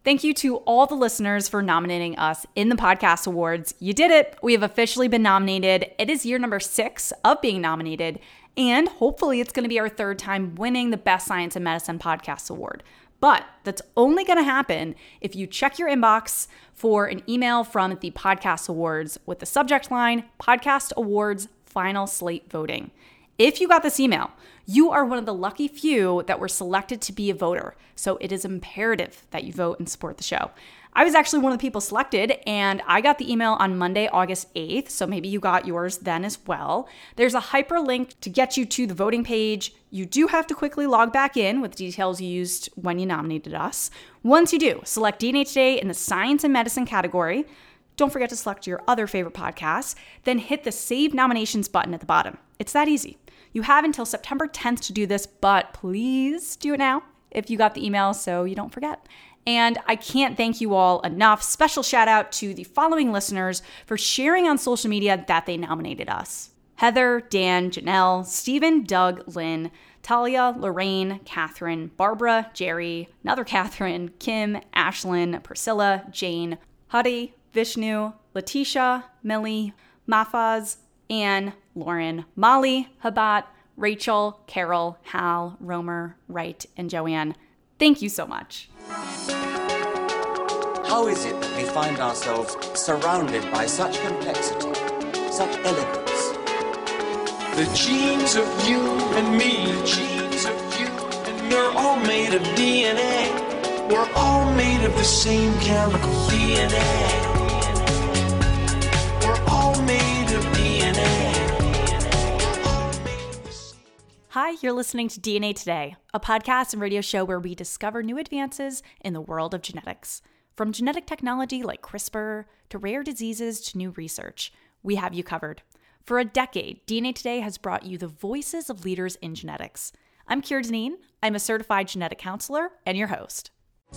Thank you to all the listeners for nominating us in the podcast awards. You did it. We have officially been nominated. It is year number 6 of being nominated, and hopefully it's going to be our 3rd time winning the Best Science and Medicine Podcast Award. But that's only going to happen if you check your inbox for an email from the Podcast Awards with the subject line, Podcast Awards Final Slate Voting. If you got this email, you are one of the lucky few that were selected to be a voter. So it is imperative that you vote and support the show. I was actually one of the people selected, and I got the email on Monday, August 8th, so maybe you got yours then as well. There's a hyperlink to get you to the voting page. You do have to quickly log back in with details you used when you nominated us. Once you do, select DNA Today in the Science and Medicine category. Don't forget to select your other favorite podcasts, then hit the Save Nominations button at the bottom. It's that easy. You have until September 10th to do this, but please do it now if you got the email so you don't forget. And I can't thank you all enough. Special shout out to the following listeners for sharing on social media that they nominated us: Heather, Dan, Janelle, Stephen, Doug, Lynn, Talia, Lorraine, Catherine, Barbara, Jerry, another Catherine, Kim, Ashlyn, Priscilla, Jane, Huddy, Vishnu, Letitia, Millie, Mafaz, Anne, Lauren, Molly, Habat, Rachel, Carol, Hal, Romer, Wright, and Joanne. Thank you so much. How is it that we find ourselves surrounded by such complexity, such elegance? The genes of you and me, the genes of you and me, we're all made of DNA. We're all made of the same chemical DNA. We're all made of DNA. Hi, you're listening to DNA Today, a podcast and radio show where we discover new advances in the world of genetics. From genetic technology like CRISPR to rare diseases to new research, we have you covered. For a decade, DNA Today has brought you the voices of leaders in genetics. I'm Keira Dineen. I'm a certified genetic counselor and your host.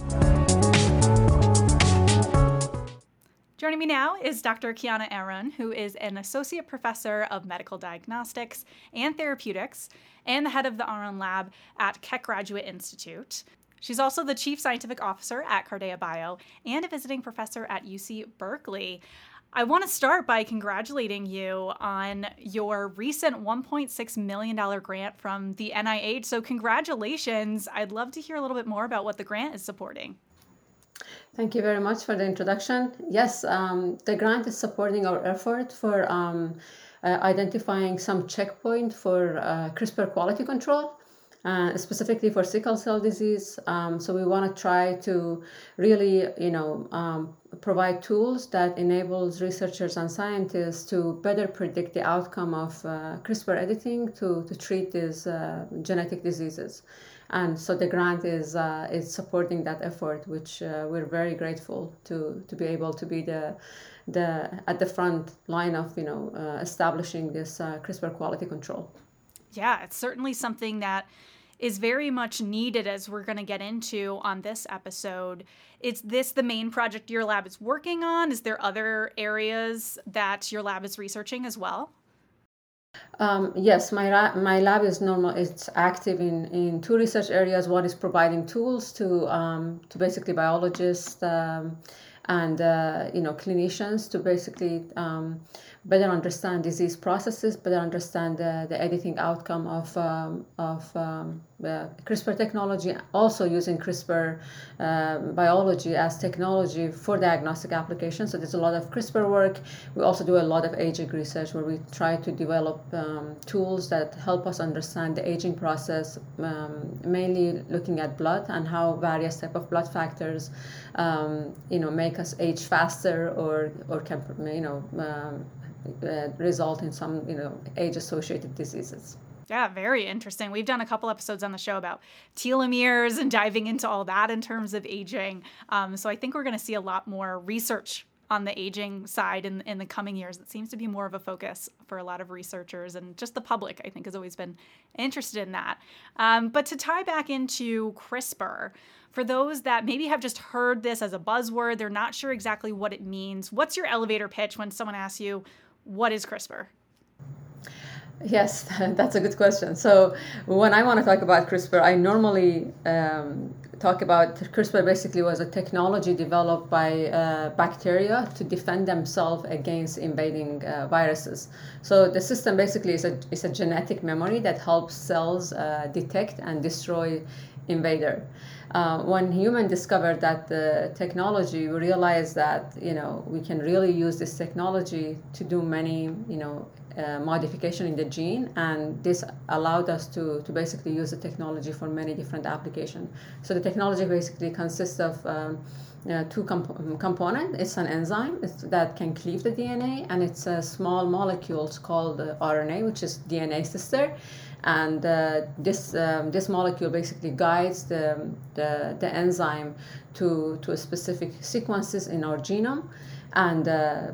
Joining me now is Dr. Kiana Aaron, who is an associate professor of medical diagnostics and therapeutics and the head of the Aaron Lab at Keck Graduate Institute. She's also the chief scientific officer at Cardea Bio and a visiting professor at UC Berkeley. I want to start by congratulating you on your recent $1.6 million grant from the NIH. So congratulations. I'd love to hear a little bit more about what the grant is supporting. Thank you very much for the introduction. Yes, the grant is supporting our effort for identifying some checkpoint for CRISPR quality control, specifically for sickle cell disease. So we want to try to really, provide tools that enables researchers and scientists to better predict the outcome of CRISPR editing to treat these genetic diseases. And so the grant is supporting that effort, which we're very grateful to be able to be the at the front line of establishing this CRISPR quality control. Yeah, it's certainly something that is very much needed, as we're going to get into on this episode. Is this the main project your lab is working on? Is there other areas that your lab is researching as well? Yes, my lab is normal. It's active in 2 research areas. One is providing tools to basically biologists and clinicians to basically better understand disease processes, better understand the editing outcome of CRISPR technology, also using CRISPR biology as technology for diagnostic applications. So there's a lot of CRISPR work. We also do a lot of aging research where we try to develop tools that help us understand the aging process, mainly looking at blood and how various type of blood factors make us age faster or can result in some age-associated diseases. Yeah, very interesting. We've done a couple episodes on the show about telomeres and diving into all that in terms of aging. So I think we're going to see a lot more research on the aging side in the coming years. It seems to be more of a focus for a lot of researchers, and just the public, I think, has always been interested in that. But to tie back into CRISPR, for those that maybe have just heard this as a buzzword, they're not sure exactly what it means. What's your elevator pitch when someone asks you, what is CRISPR? Yes, that's a good question. So when I want to talk about CRISPR, I normally talk about CRISPR basically was a technology developed by bacteria to defend themselves against invading viruses. So the system basically is a genetic memory that helps cells detect and destroy invader. When human discovered that the technology, we realized that we can really use this technology to do many modification in the gene, and this allowed us to basically use the technology for many different applications. So the technology basically consists of two components. It's an enzyme that can cleave the DNA, and it's a small molecules called RNA, which is DNA sister. And this molecule basically guides the enzyme to a specific sequences in our genome, and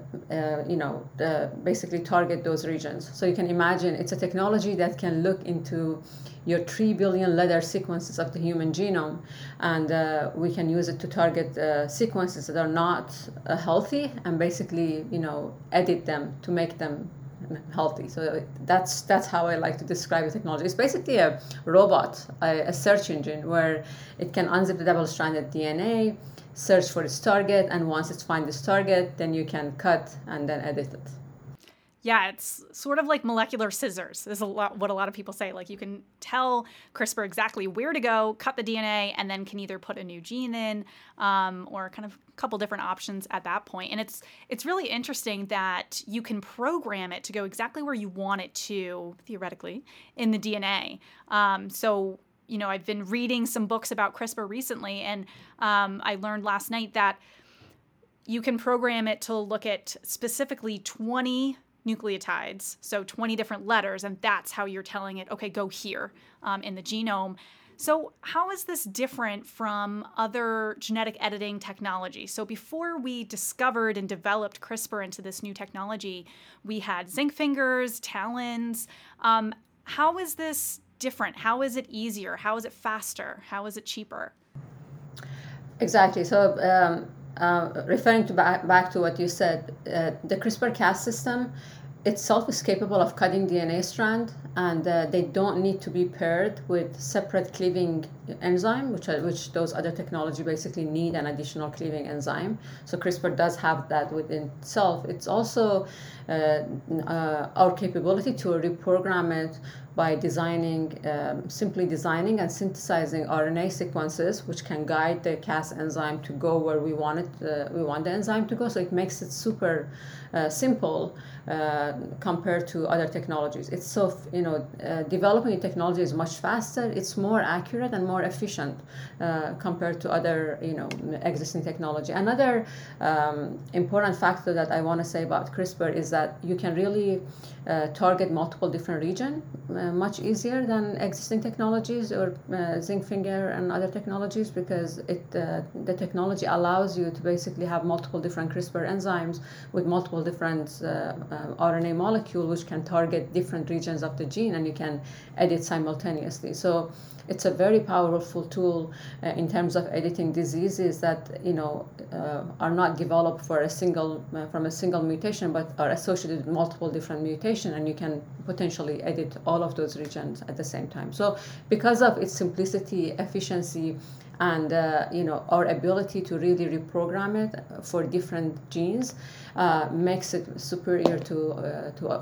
basically target those regions. So you can imagine it's a technology that can look into your 3 billion letter sequences of the human genome, and we can use it to target sequences that are not healthy, and basically edit them to make them healthy. So that's how I like to describe the technology. It's basically a robot, a search engine where it can unzip the double-stranded DNA, search for its target, and once it's find this target, then you can cut and then edit it. Yeah, it's sort of like molecular scissors is what a lot of people say. Like you can tell CRISPR exactly where to go, cut the DNA, and then can either put a new gene in or kind of a couple different options at that point. And it's really interesting that you can program it to go exactly where you want it to, theoretically, in the DNA. So I've been reading some books about CRISPR recently, and I learned last night that you can program it to look at specifically 20 nucleotides, so 20 different letters, and that's how you're telling it, okay, go here in the genome. So how is this different from other genetic editing technology? So before we discovered and developed CRISPR into this new technology, we had zinc fingers, TALENs. How is this different? How is it easier? How is it faster? How is it cheaper? Exactly. So referring to back to what you said, the CRISPR-Cas system itself is capable of cutting DNA strand, and they don't need to be paired with separate cleaving enzyme, which those other technology basically need an additional cleaving enzyme. So CRISPR does have that within itself. It's also our capability to reprogram it by simply designing and synthesizing RNA sequences, which can guide the Cas enzyme to go where we want the enzyme to go. So it makes it super simple compared to other technologies. It's developing a technology is much faster. It's more accurate and more efficient compared to other existing technology. Another important factor that I want to say about CRISPR is that you can really target multiple different regions much easier than existing technologies or zinc finger and other technologies, because the technology allows you to basically have multiple different CRISPR enzymes with multiple different RNA molecule, which can target different regions of the gene, and you can edit simultaneously. So it's a very powerful tool in terms of editing diseases that are not developed from a single mutation, but are associated with multiple different mutations, and you can potentially edit all of those regions at the same time. So because of its simplicity, efficiency, and our ability to really reprogram it for different genes makes it superior to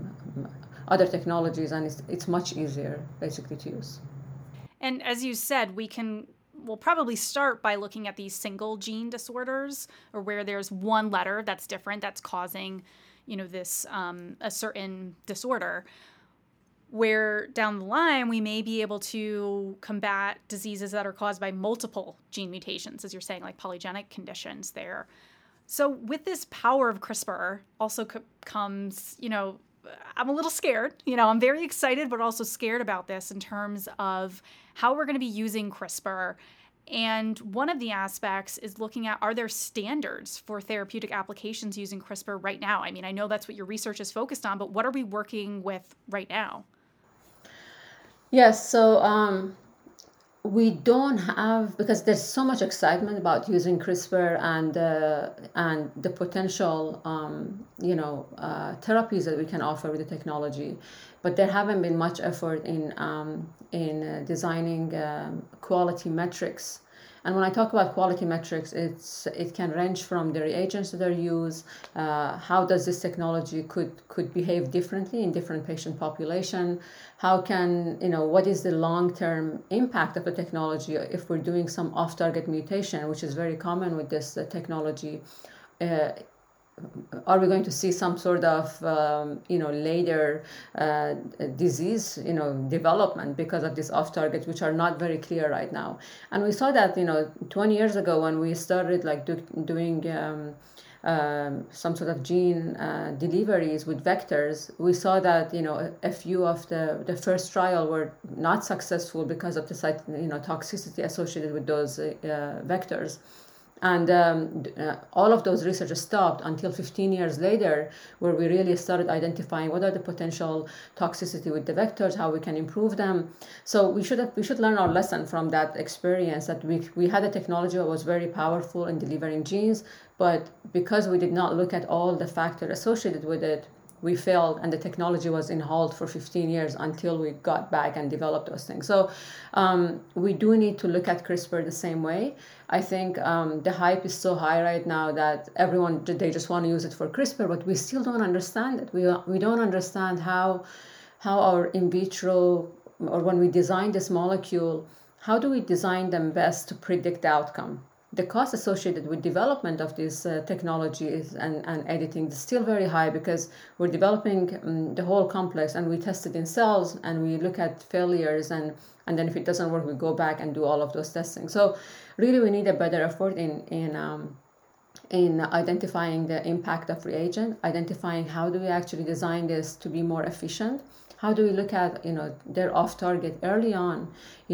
other technologies, and it's much easier basically to use. And as you said, we'll probably start by looking at these single gene disorders, or where there's one letter that's different that's causing, this a certain disorder. Where down the line we may be able to combat diseases that are caused by multiple gene mutations, as you're saying, like polygenic conditions there. So with this power of CRISPR also comes, I'm a little scared. I'm very excited, but also scared about this in terms of how we're going to be using CRISPR. And one of the aspects is looking at, are there standards for therapeutic applications using CRISPR right now? I mean, I know that's what your research is focused on, but what are we working with right now? Yes, so we don't have, because there's so much excitement about using CRISPR and the potential therapies that we can offer with the technology, but there haven't been much effort in designing quality metrics. And when I talk about quality metrics, it can range from the reagents that are used, how does this technology could behave differently in different patient population, how can, what is the long-term impact of the technology if we're doing some off-target mutation, which is very common with this technology. Are we going to see some sort of later disease development because of these off targets, which are not very clear right now? And we saw that 20 years ago when we started doing some sort of gene deliveries with vectors. We saw that a few of the first trial were not successful because of the toxicity associated with those vectors. And all of those research stopped until 15 years later, where we really started identifying what are the potential toxicity with the vectors, how we can improve them. So we should learn our lesson from that experience, that we had a technology that was very powerful in delivering genes, but because we did not look at all the factors associated with it, we failed, and the technology was in halt for 15 years until we got back and developed those things. So we do need to look at CRISPR the same way. I think the hype is so high right now that they just want to use it for CRISPR, but we still don't understand it. We don't understand how our in vitro, or when we design this molecule, how do we design them best to predict the outcome? The cost associated with development of these technologies and editing is still very high, because we're developing the whole complex, and we test it in cells and we look at failures, and then if it doesn't work, we go back and do all of those testing. So really we need a better effort in identifying the impact of reagent, identifying how do we actually design this to be more efficient. How do we look at their off target early on,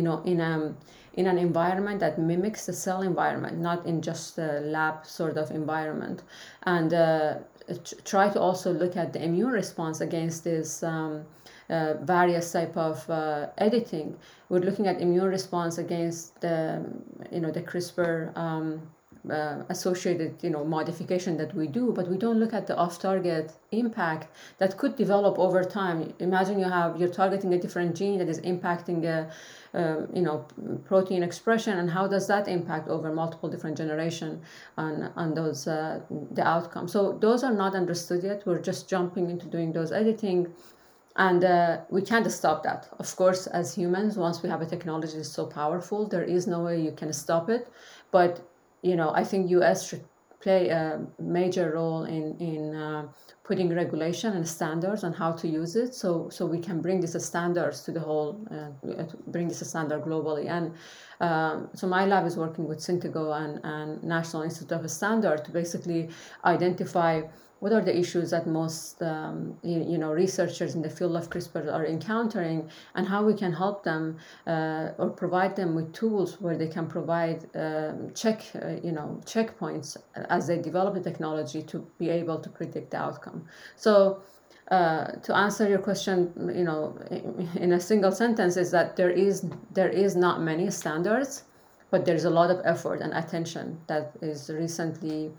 in an environment that mimics the cell environment, not in just a lab sort of environment, and try to also look at the immune response against this various type of editing. We're looking at immune response against the CRISPR associated modification that we do, but we don't look at the off-target impact that could develop over time. Imagine you're targeting a different gene that is impacting protein expression, and how does that impact over multiple different generations on those the outcome. So those are not understood yet. We're just jumping into doing those editing, and we can't stop that. Of course, as humans, once we have a technology that's so powerful, there is no way you can stop it. But I think U.S. should play a major role in putting regulation and standards on how to use it, so we can bring this as standards to the whole, bring this as standard globally. And so my lab is working with Synthego and National Institute of Standards to basically identify what are the issues that most researchers in the field of CRISPR are encountering, and how we can help them or provide them with tools where they can provide checkpoints as they develop the technology to be able to predict the outcome. So to answer your question, in a single sentence, is that there is not many standards, but there's a lot of effort and attention that is recently,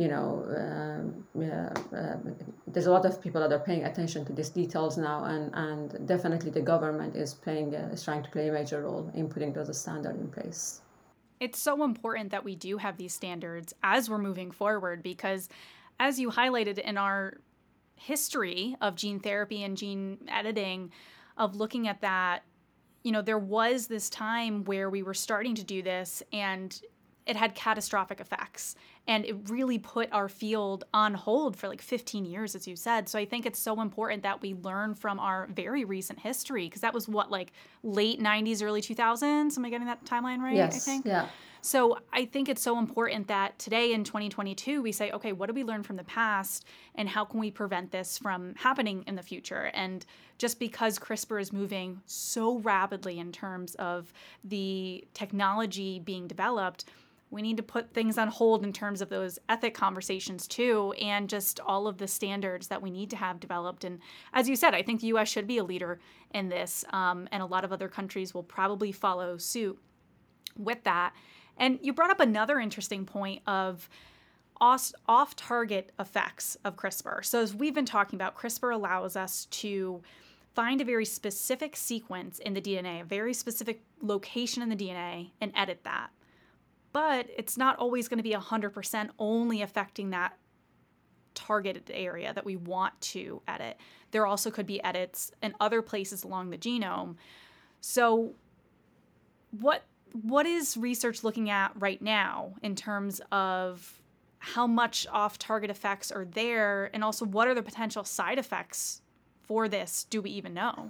there's a lot of people that are paying attention to these details now, and definitely the government is trying to play a major role in putting those standards in place. It's so important that we do have these standards as we're moving forward, because as you highlighted in our history of gene therapy and gene editing, of looking at that, there was this time where we were starting to do this, and it had catastrophic effects, and it really put our field on hold for like 15 years, as you said. So I think it's so important that we learn from our very recent history, because that was late 90s, early 2000s. Am I getting that timeline right? Yes. I think. Yeah. So I think it's so important that today in 2022, we say, okay, what did we learn from the past, and how can we prevent this from happening in the future? And just because CRISPR is moving so rapidly in terms of the technology being developed, we need to put things on hold in terms of those ethic conversations too, and just all of the standards that we need to have developed. And as you said, I think the U.S. should be a leader in this, and a lot of other countries will probably follow suit. with that. And you brought up another interesting point of off-target effects of CRISPR. So as we've been talking about, CRISPR allows us to find a very specific sequence in the DNA, a very specific location in the DNA, and edit that. But it's not always going to be 100% only affecting that targeted area that we want to edit. There also could be edits in other places along the genome. So what is research looking at right now in terms of how much off-target effects are there, and also what are the potential side effects for this? Do we even know?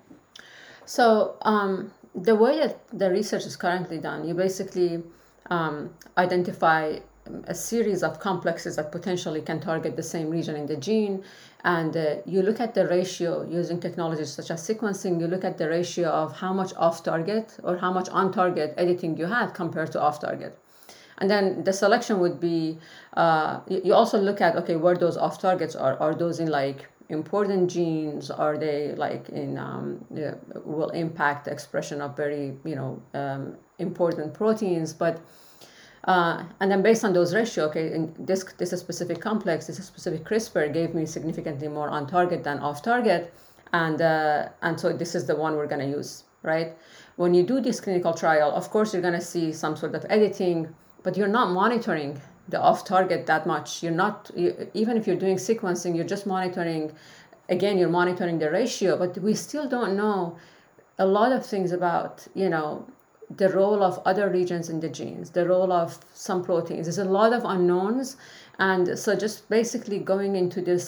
So the way that the research is currently done, you basically identify a series of complexes that potentially can target the same region in the gene, and you look at the ratio using technologies such as sequencing. You look at the ratio of how much off-target or how much on-target editing you had compared to off-target. And then the selection would be, you also look at, okay, where those off-targets are those in like important genes? Are they like in, will impact the expression of very, important proteins? But and then based on those ratio, okay, in this is a specific complex, this is a specific CRISPR gave me significantly more on target than off target, and so this is the one we're going to use, right? When you do this clinical trial, of course you're going to see some sort of editing, but you're not monitoring the off target that much. Even if you're doing sequencing, you're just monitoring. Again, you're monitoring the ratio, but we still don't know a lot of things about, the role of other regions in the genes, the role of some proteins. There's a lot of unknowns. And so just basically going into this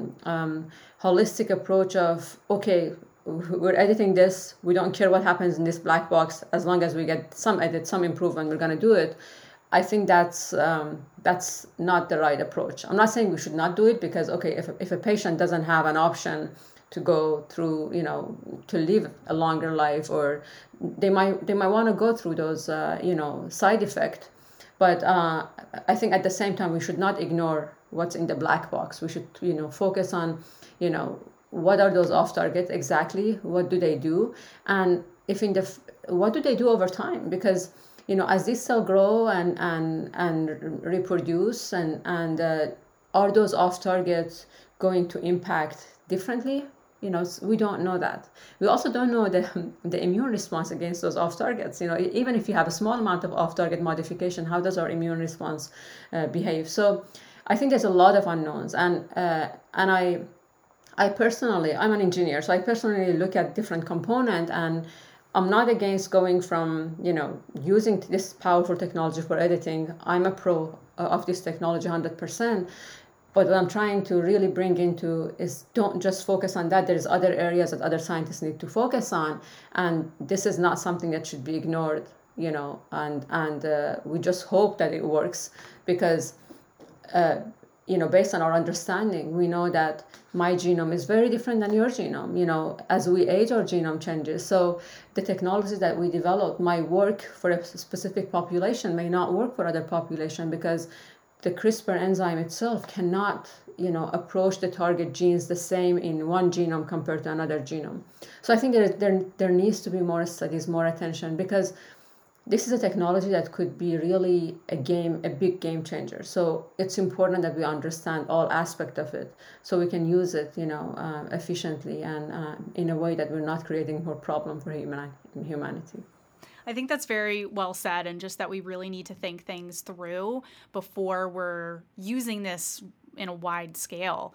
holistic approach of, okay, we're editing this, we don't care what happens in this black box, as long as we get some edit, some improvement, we're going to do it. I think that's not the right approach. I'm not saying we should not do it, because, okay, if a patient doesn't have an option to go through, to live a longer life, or they might want to go through those, side effects. But I think at the same time, we should not ignore what's in the black box. We should, focus on, what are those off targets exactly? What do they do? And what do they do over time? Because, as these cells grow and reproduce, and are those off targets going to impact differently? We don't know that. We also don't know the immune response against those off targets. Even if you have a small amount of off target modification, how does our immune response behave? So I think there's a lot of unknowns, and I personally, I'm an engineer, so I personally look at different components, and I'm not against going from, using this powerful technology for editing. I'm a pro of this technology 100%. But what I'm trying to really bring into is, don't just focus on that. There's other areas that other scientists need to focus on. And this is not something that should be ignored, and we just hope that it works, because, based on our understanding, we know that my genome is very different than your genome. As we age, our genome changes. So the technology that we develop might work for a specific population, may not work for other population, because the CRISPR enzyme itself cannot, approach the target genes the same in one genome compared to another genome. So I think there needs to be more studies, more attention, because this is a technology that could be really a big game changer. So it's important that we understand all aspects of it, so we can use it, efficiently and in a way that we're not creating more problem for humanity. I think that's very well said, and just that we really need to think things through before we're using this in a wide scale.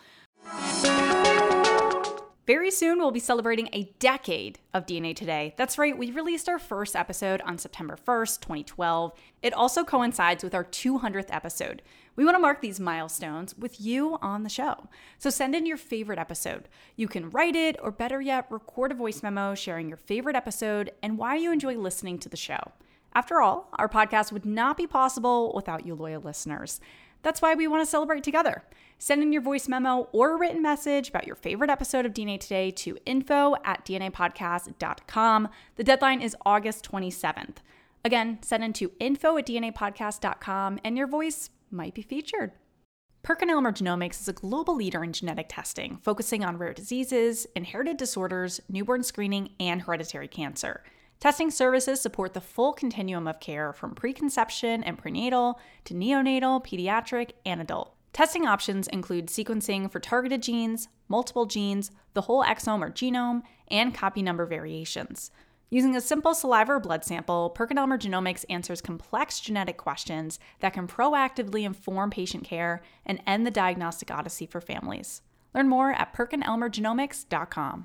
Very soon, we'll be celebrating a decade of DNA Today. That's right, we released our first episode on September 1st, 2012. It also coincides with our 200th episode. We want to mark these milestones with you on the show. So send in your favorite episode. You can write it, or better yet, record a voice memo sharing your favorite episode and why you enjoy listening to the show. After all, our podcast would not be possible without you loyal listeners. That's why we want to celebrate together. Send in your voice memo or a written message about your favorite episode of DNA Today to info@dnapodcast.com. The deadline is August 27th. Again, send in to info@dnapodcast.com and your voice might be featured. PerkinElmer Genomics is a global leader in genetic testing, focusing on rare diseases, inherited disorders, newborn screening, and hereditary cancer. Testing services support the full continuum of care from preconception and prenatal to neonatal, pediatric, and adult. Testing options include sequencing for targeted genes, multiple genes, the whole exome or genome, and copy number variations. Using a simple saliva or blood sample, PerkinElmer Genomics answers complex genetic questions that can proactively inform patient care and end the diagnostic odyssey for families. Learn more at PerkinElmerGenomics.com.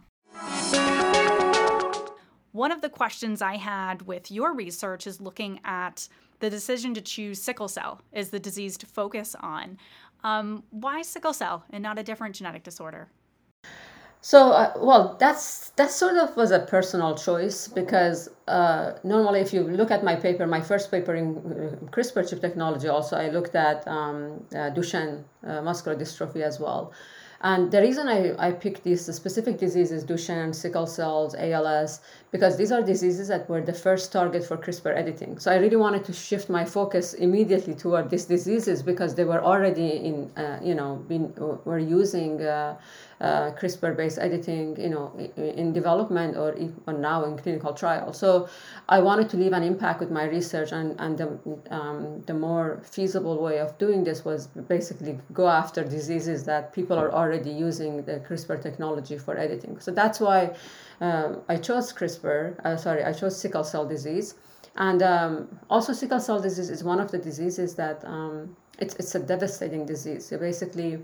One of the questions I had with your research is looking at the decision to choose sickle cell as the disease to focus on. Why sickle cell and not a different genetic disorder? So, that sort of was a personal choice because normally, if you look at my paper, my first paper in CRISPR chip technology, also I looked at Duchenne muscular dystrophy as well. And the reason I picked these specific diseases, Duchenne, sickle cells, ALS, because these are diseases that were the first target for CRISPR editing. So I really wanted to shift my focus immediately toward these diseases because they were already were using CRISPR-based editing, in development or now in clinical trials. So I wanted to leave an impact with my research, and the more feasible way of doing this was basically go after diseases that people are already using the CRISPR technology for editing. So that's why I chose I chose sickle cell disease. And also sickle cell disease is one of the diseases that it's a devastating disease. So basically,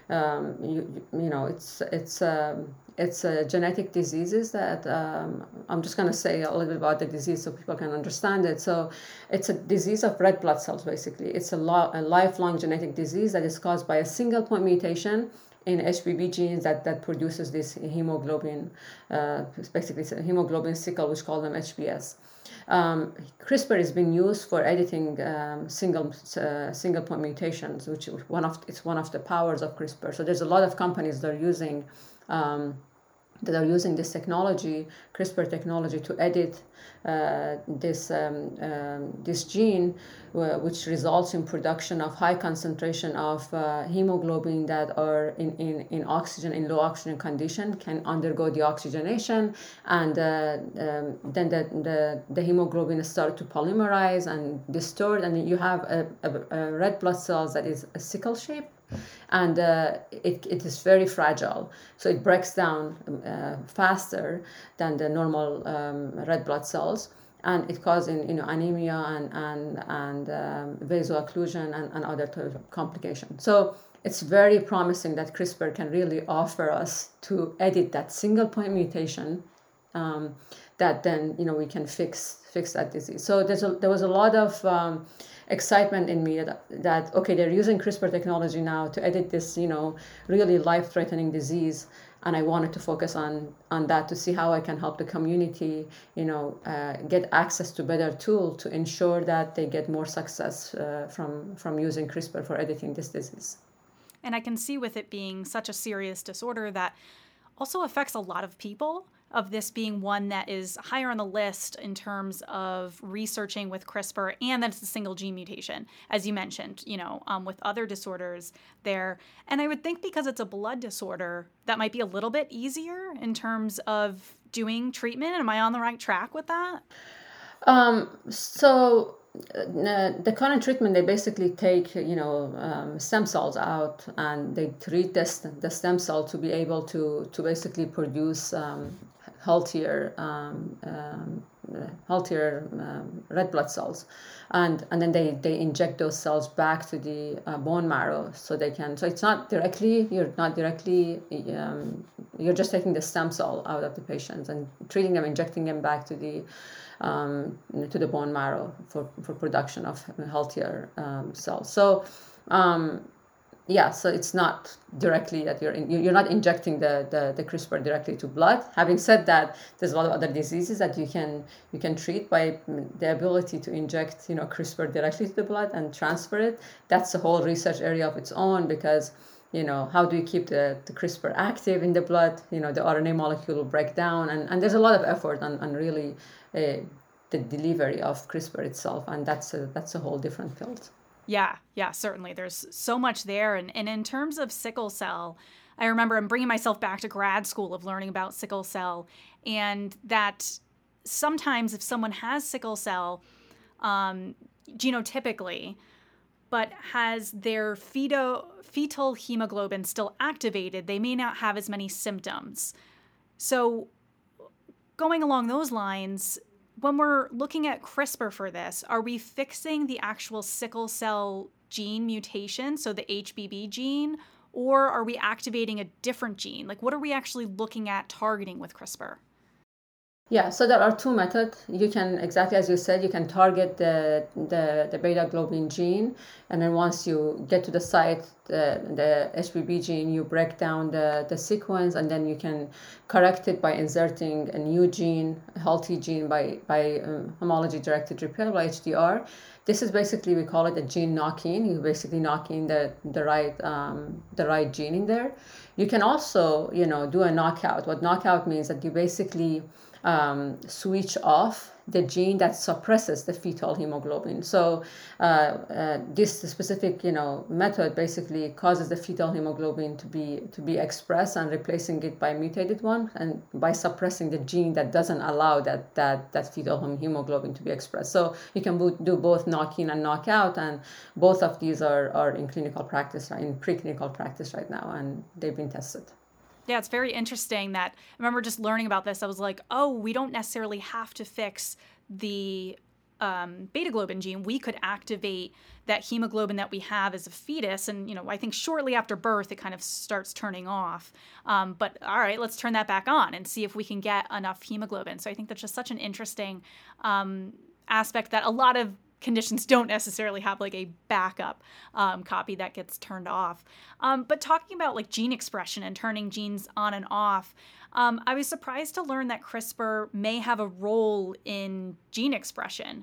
it's a genetic diseases that I'm just going to say a little bit about the disease so people can understand it. So it's a disease of red blood cells, basically. It's a lifelong genetic disease that is caused by a single point mutation in HBB genes that produces this hemoglobin, basically it's a hemoglobin sickle, which call them HBS. CRISPR is being used for editing single point mutations, which is one of the powers of CRISPR. So there's a lot of companies that are using this technology, CRISPR technology, to edit this gene, which results in production of high concentration of hemoglobin that are in oxygen, in low oxygen condition, can undergo deoxygenation, and then the hemoglobin start to polymerize and distort, and you have a red blood cells that is a sickle shape. And it is very fragile, so it breaks down faster than the normal red blood cells, and it causes anemia and vaso-occlusion and other complications. So it's very promising that CRISPR can really offer us to edit that single point mutation that then we can fix that disease. So there was a lot of excitement in me that okay, they're using CRISPR technology now to edit this really life-threatening disease, and I wanted to focus on that to see how I can help the community get access to better tool to ensure that they get more success from using CRISPR for editing this disease. And I can see, with it being such a serious disorder that also affects a lot of people, of this being one that is higher on the list in terms of researching with CRISPR, and that it's a single gene mutation, as you mentioned, with other disorders there. And I would think because it's a blood disorder, that might be a little bit easier in terms of doing treatment. Am I on the right track with that? So the current treatment, they basically take stem cells out, and they treat the stem cell to be able to basically produce healthier red blood cells, and then they inject those cells back to the bone marrow so they can. So it's not directly. You're just taking the stem cell out of the patients and treating them, injecting them back to the bone marrow for production of healthier cells. So so it's not directly that you're not injecting the CRISPR directly to blood. Having said that, there's a lot of other diseases that you can treat by the ability to inject CRISPR directly to the blood and transfer it. That's a whole research area of its own, because how do you keep the CRISPR active in the blood? The RNA molecule will break down, and there's a lot of effort on really the delivery of CRISPR itself, and that's a whole different field. Yeah, certainly. There's so much there. And in terms of sickle cell, I remember I'm bringing myself back to grad school of learning about sickle cell, and that sometimes if someone has sickle cell genotypically, but has their fetal hemoglobin still activated, they may not have as many symptoms. So going along those lines, when we're looking at CRISPR for this, are we fixing the actual sickle cell gene mutation, so the HBB gene, or are we activating a different gene? Like, what are we actually looking at targeting with CRISPR? Yeah, so there are two methods. You can, exactly as you said, you can target the beta globin gene, and then once you get to the site, the HBB gene, you break down the sequence, and then you can correct it by inserting a new gene, a healthy gene, by homology-directed repair, by HDR. This is basically, we call it a gene knock-in. You basically knock in the right gene in there. You can also, do a knockout. What knockout means that you basically switch off the gene that suppresses the fetal hemoglobin. So this specific, method basically causes the fetal hemoglobin to be expressed and replacing it by a mutated one, and by suppressing the gene that doesn't allow that fetal hemoglobin to be expressed. So you can do both knock-in and knock-out, and both of these are in clinical practice, in preclinical practice right now, and they've been tested. Yeah, it's very interesting that I remember just learning about this. I was like, oh, we don't necessarily have to fix the beta globin gene. We could activate that hemoglobin that we have as a fetus. And, I think shortly after birth, it kind of starts turning off. But all right, let's turn that back on and see if we can get enough hemoglobin. So I think that's just such an interesting aspect that a lot of conditions don't necessarily have like a backup copy that gets turned off. But talking about like gene expression and turning genes on and off, I was surprised to learn that CRISPR may have a role in gene expression.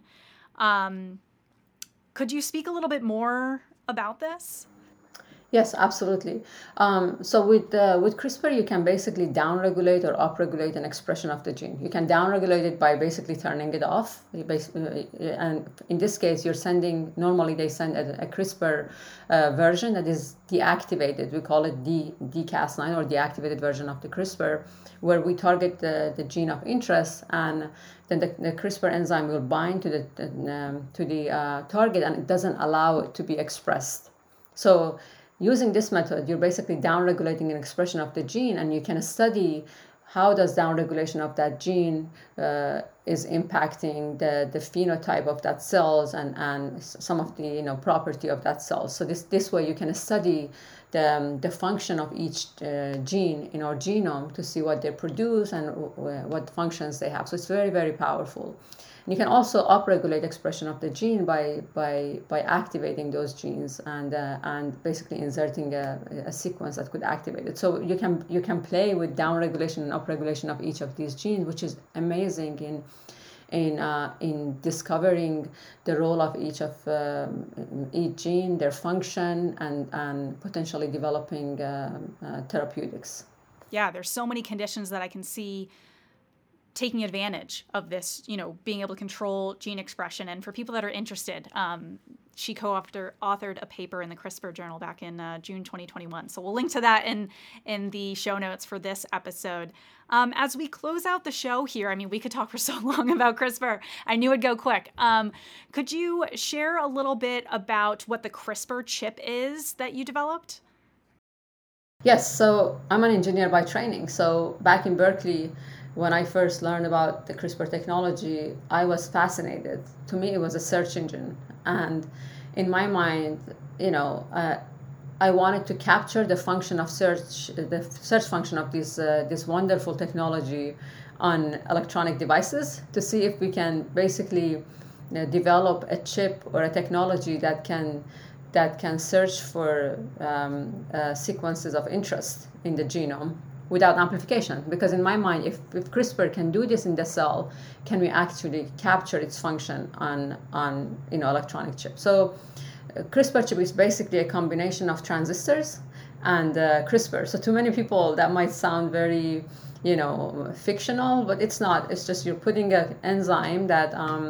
Could you speak a little bit more about this? Yes, absolutely. So with CRISPR, you can basically downregulate or upregulate an expression of the gene. You can downregulate it by basically turning it off. And in this case, normally they send a CRISPR version that is deactivated. We call it dCas9, or deactivated version of the CRISPR, where we target the gene of interest, and then the CRISPR enzyme will bind to the target, and it doesn't allow it to be expressed. So using this method, you're basically downregulating an expression of the gene, and you can study how does downregulation of that gene is impacting the phenotype of that cells and some of the property of that cell. So this way you can study the function of each gene in our genome to see what they produce and what functions they have. So it's very, very powerful. You can also upregulate expression of the gene by activating those genes and basically inserting a sequence that could activate it. So you can play with downregulation and upregulation of each of these genes, which is amazing in discovering the role of each gene, their function, and potentially developing therapeutics. Yeah, there's so many conditions that I can see taking advantage of this, being able to control gene expression. And for people that are interested, she co-authored a paper in the CRISPR journal back in June 2021. So we'll link to that in the show notes for this episode. As we close out the show here, we could talk for so long about CRISPR. I knew it'd go quick. Could you share a little bit about what the CRISPR chip is that you developed? Yes, so I'm an engineer by training. So back in Berkeley, when I first learned about the CRISPR technology, I was fascinated. To me, it was a search engine. And in my mind, I wanted to capture the function of search, the search function of this wonderful technology on electronic devices, to see if we can basically develop a chip or a technology that can search for sequences of interest in the genome without amplification. Because in my mind, if CRISPR can do this in the cell, can we actually capture its function on electronic chip? So CRISPR chip is basically a combination of transistors and CRISPR. So to many people, that might sound very, fictional, but it's not. It's just you're putting an enzyme that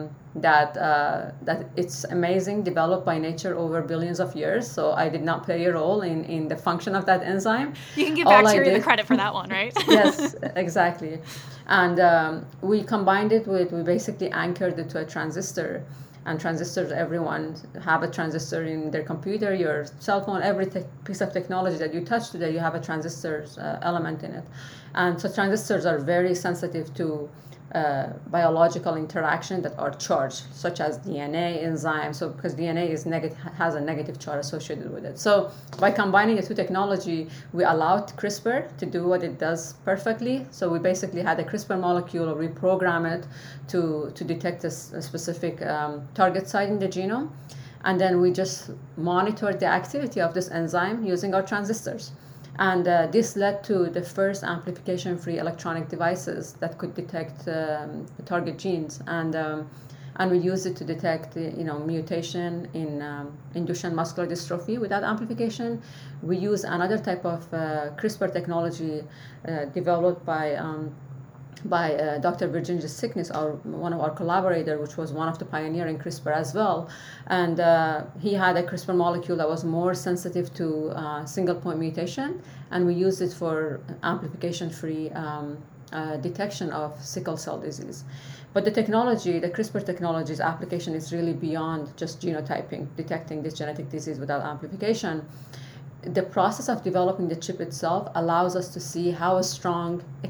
it's amazing, developed by nature over billions of years. So I did not play a role in the function of that enzyme. You can give bacteria the credit for that one, right? Yes, exactly. And we combined it we basically anchored it to a transistor. And transistors, everyone have a transistor in their computer, your cell phone, every piece of technology that you touch today, you have a transistor element in it. And so transistors are very sensitive to biological interaction that are charged, such as DNA, enzymes. So because DNA is has a negative charge associated with it. So by combining the two technology, we allowed CRISPR to do what it does perfectly. So we basically had a CRISPR molecule, reprogram it to detect a specific target site in the genome. And then we just monitored the activity of this enzyme using our transistors. And this led to the first amplification-free electronic devices that could detect the target genes, and we used it to detect, mutation in Duchenne muscular dystrophy without amplification. We use another type of CRISPR technology developed by Dr. Virginia Sickniss, one of our collaborators, which was one of the pioneers in CRISPR as well. And he had a CRISPR molecule that was more sensitive to single point mutation, and we used it for amplification-free detection of sickle cell disease. But the CRISPR technology's application is really beyond just genotyping, detecting this genetic disease without amplification. The process of developing the chip itself allows us to see how strong a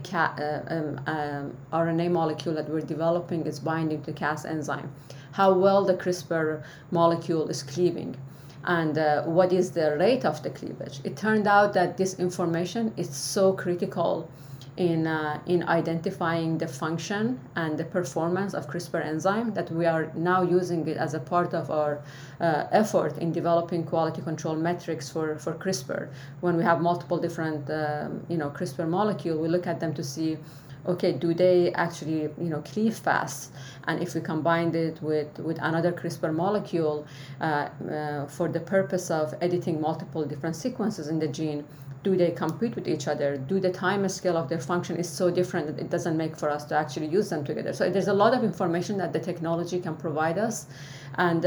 RNA molecule that we're developing is binding to Cas enzyme, how well the CRISPR molecule is cleaving, and what is the rate of the cleavage. It turned out that this information is so critical in identifying the function and the performance of CRISPR enzyme that we are now using it as a part of our effort in developing quality control metrics for CRISPR. When we have multiple different CRISPR molecule, we look at them to see, okay, do they actually cleave fast? And if we combined it with another CRISPR molecule for the purpose of editing multiple different sequences in the gene, do they compete with each other? Do the time scale of their function is so different that it doesn't make for us to actually use them together? So there's a lot of information that the technology can provide us. And,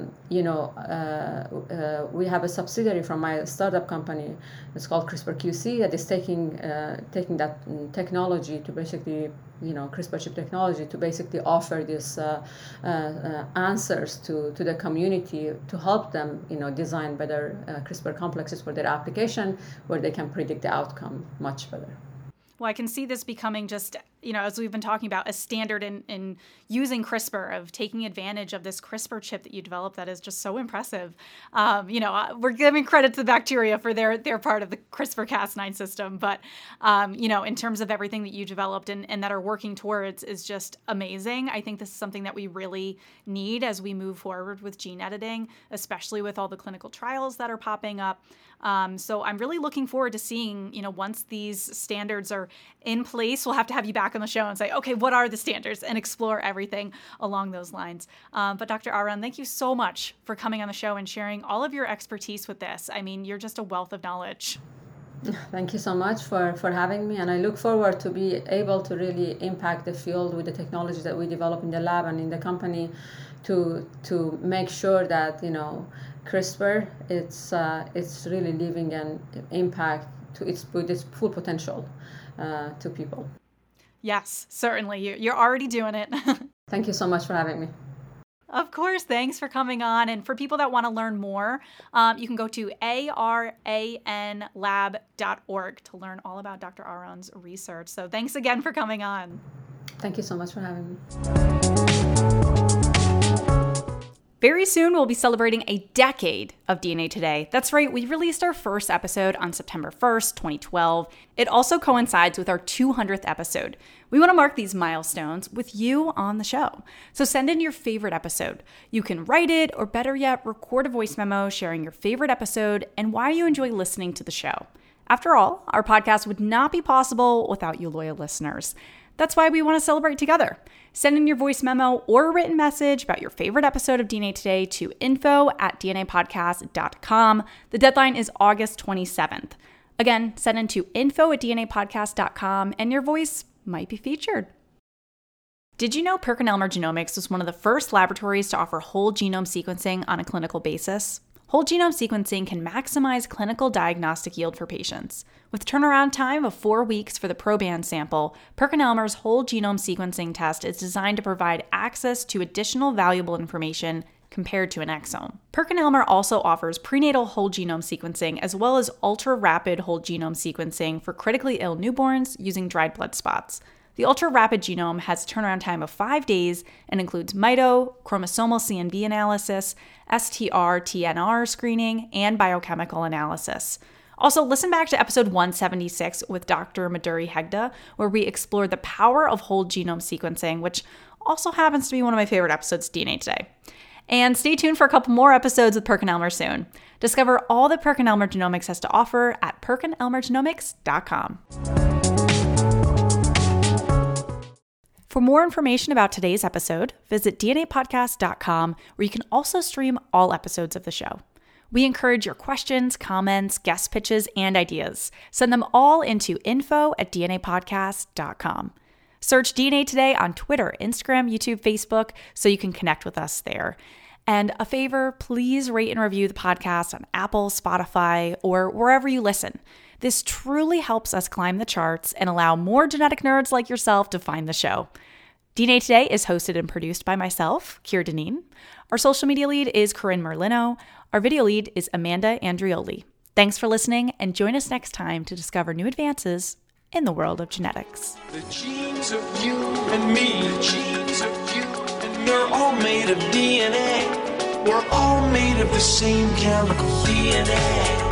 we have a subsidiary from my startup company. It's called CRISPR QC that is taking that technology to basically, CRISPR chip technology to basically offer these answers to the community to help them, design better CRISPR complexes for their application where they can predict the outcome much better. Well, I can see this becoming just, as we've been talking about, a standard in using CRISPR, of taking advantage of this CRISPR chip that you developed that is just so impressive. We're giving credit to the bacteria for their part of the CRISPR-Cas9 system, but, in terms of everything that you developed and that are working towards is just amazing. I think this is something that we really need as we move forward with gene editing, especially with all the clinical trials that are popping up. So I'm really looking forward to seeing, once these standards are in place, we'll have to have you back on the show and say, okay, what are the standards, and explore everything along those lines. But Dr. Aharon, thank you so much for coming on the show and sharing all of your expertise with this. I mean, you're just a wealth of knowledge. Thank you so much for having me, and I look forward to be able to really impact the field with the technology that we develop in the lab and in the company to make sure that CRISPR it's really leaving an impact to its full potential to people. Yes, certainly. You're already doing it. Thank you so much for having me. Of course. Thanks for coming on. And for people that want to learn more, you can go to aranlab.org to learn all about Dr. Aharon's research. So thanks again for coming on. Thank you so much for having me. Very soon, we'll be celebrating a decade of DNA Today. That's right, we released our first episode on September 1st, 2012. It also coincides with our 200th episode. We want to mark these milestones with you on the show. So send in your favorite episode. You can write it, or better yet, record a voice memo sharing your favorite episode and why you enjoy listening to the show. After all, our podcast would not be possible without you loyal listeners. That's why we want to celebrate together. Send in your voice memo or a written message about your favorite episode of DNA Today to info@dnapodcast.com. The deadline is August 27th. Again, send in to info@dnapodcast.com and your voice might be featured. Did you know PerkinElmer Genomics was one of the first laboratories to offer whole genome sequencing on a clinical basis? Whole genome sequencing can maximize clinical diagnostic yield for patients. With turnaround time of 4 weeks for the proband sample, PerkinElmer's whole genome sequencing test is designed to provide access to additional valuable information compared to an exome. PerkinElmer also offers prenatal whole genome sequencing as well as ultra-rapid whole genome sequencing for critically ill newborns using dried blood spots. The ultra-rapid genome has a turnaround time of 5 days and includes mito, chromosomal CNV analysis, STR-TNR screening, and biochemical analysis. Also, listen back to episode 176 with Dr. Madhuri Hegde, where we explore the power of whole genome sequencing, which also happens to be one of my favorite episodes of DNA Today. And stay tuned for a couple more episodes with PerkinElmer soon. Discover all that PerkinElmer Genomics has to offer at PerkinElmerGenomics.com. For more information about today's episode, visit DNApodcast.com, where you can also stream all episodes of the show. We encourage your questions, comments, guest pitches, and ideas. Send them all into info@DNApodcast.com. Search DNA Today on Twitter, Instagram, YouTube, Facebook, so you can connect with us there. And a favor, please rate and review the podcast on Apple, Spotify, or wherever you listen. This truly helps us climb the charts and allow more genetic nerds like yourself to find the show. DNA Today is hosted and produced by myself, Keir Dineen. Our social media lead is Corinne Merlino. Our video lead is Amanda Andrioli. Thanks for listening, and join us next time to discover new advances in the world of genetics. The genes of you and me, the genes of you and me, we're all made of DNA. We're all made of the same chemical DNA.